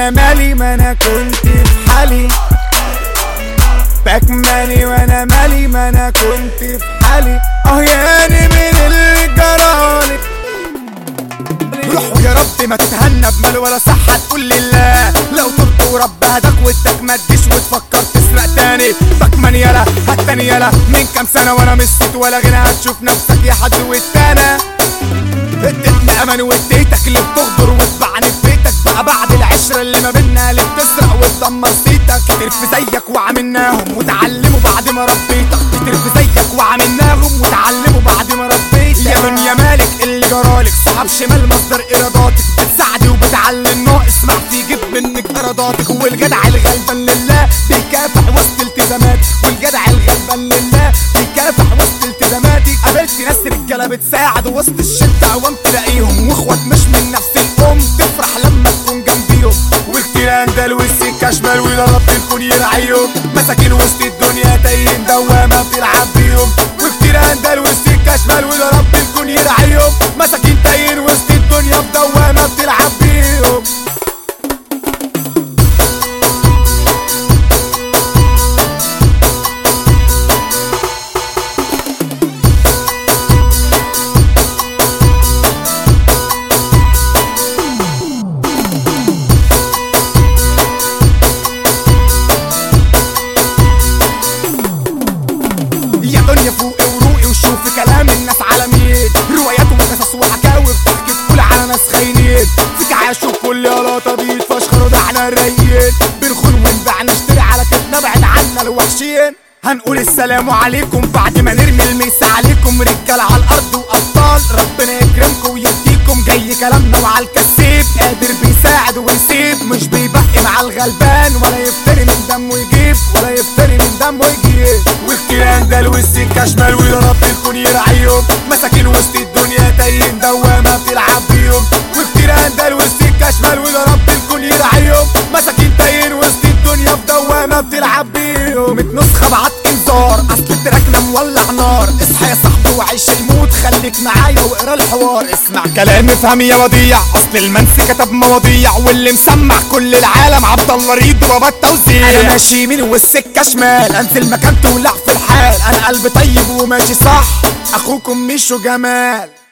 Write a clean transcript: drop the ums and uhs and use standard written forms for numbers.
وانا مالي ما انا كنت في حالي. باكماني وانا مالي ما انا كنت في حالي. يعني من اللي جرالي روح يا رب ما تتهنى بمال ولا صحة تقول لله. لو ترضى ورب هداك ودك ما تجيش وتفكر تسرق تاني. باكمان يلا هالتاني يلا من كام سنة وانا مش صوت ولا غنى. هتشوف نفسك يا حد والتانى. اديتني امان واديتك اللي بتغدر وتبعني في بيتك. بقى بعد العشرة اللي ما بينا اللي بتسرق وتدمر صيتك. كتير في زيك وعملناهم وتعلموا بعد ما ربيتك. كتير في زيك وعملناهم وتعلموا بعد ما ربيتك. يا دنيا مالك اللي جرالك صحاب شمال مصدر اراداتك. بتساعدي وبتعلم ناقص ما تجيب منك اراداتك. والجدع الغلبان لله بيكافح وسط التزاماتك. والجدع الغلبان لله بيكافح وسط التزاماتك. قابلت ناس رجاله بتساعد وسط الشده عوام تلاقيهم. واخوات مش من نفس الام تفرح لما تكون جنبيهم. وكتير اندل والسكه شمال ويا رب الكون يرعيهم. مساكين وسط الدنيا تايهين دوامه بتلعب بيهم. وكتير اندل والسكه شمال ويا رب الكون يرعيهم. مساكين تايهين وسط الدنيا بدوامه بتلعب بيهم. يا دنيا فوقي وروقي وشوفي كلام الناس على مين. روايات وقصص وحكاوي بتحكي تقول على ناس خاينين. فيك عاشوا كل قلاطه بيتفشخروا ده احنا الرايقين. بنخون ونبيع نشتري على كتنا بعد عنا الوحشين. هنقول السلام عليكم بعد ما نرمي الميس عليكم. رجال على الارض وابطال ربنا يكرمكم ويديكم. جاي كلامنا وعلى الكسيب قادر بيساعد ويسيب. مش بيبقي مع الغلبان ولا يفتري من دمه يجيب. ولا يفتري من دمه يجيب. وكتير اندل والسكه شمال ويا رب الكون يرعيهم. مساكين وسط الدنيا تايهين دوامه بتلعب بيهم. وكتير اندل والسكه شمال ويا رب الكون يرعيهم. مساكين تايهين وسط الدنيا بدوامه بتلعب بيهم. نسخه بعت انذار اصل تراكنا مولع نار. اصحى يا صاحبي وعيش الموت خليك معايا واقرا الحوار. اسمع كلامي افهم يا وضيع اصل المنسي كتب مواضيع. واللي مسمع كل العالم عبد الله ريد بابا التوزيع. انا ماشي يمين والسكه شمال انزل مكان تولع في الحال. انا قلبي طيب وماشي صح اخوكم ميشو جمال.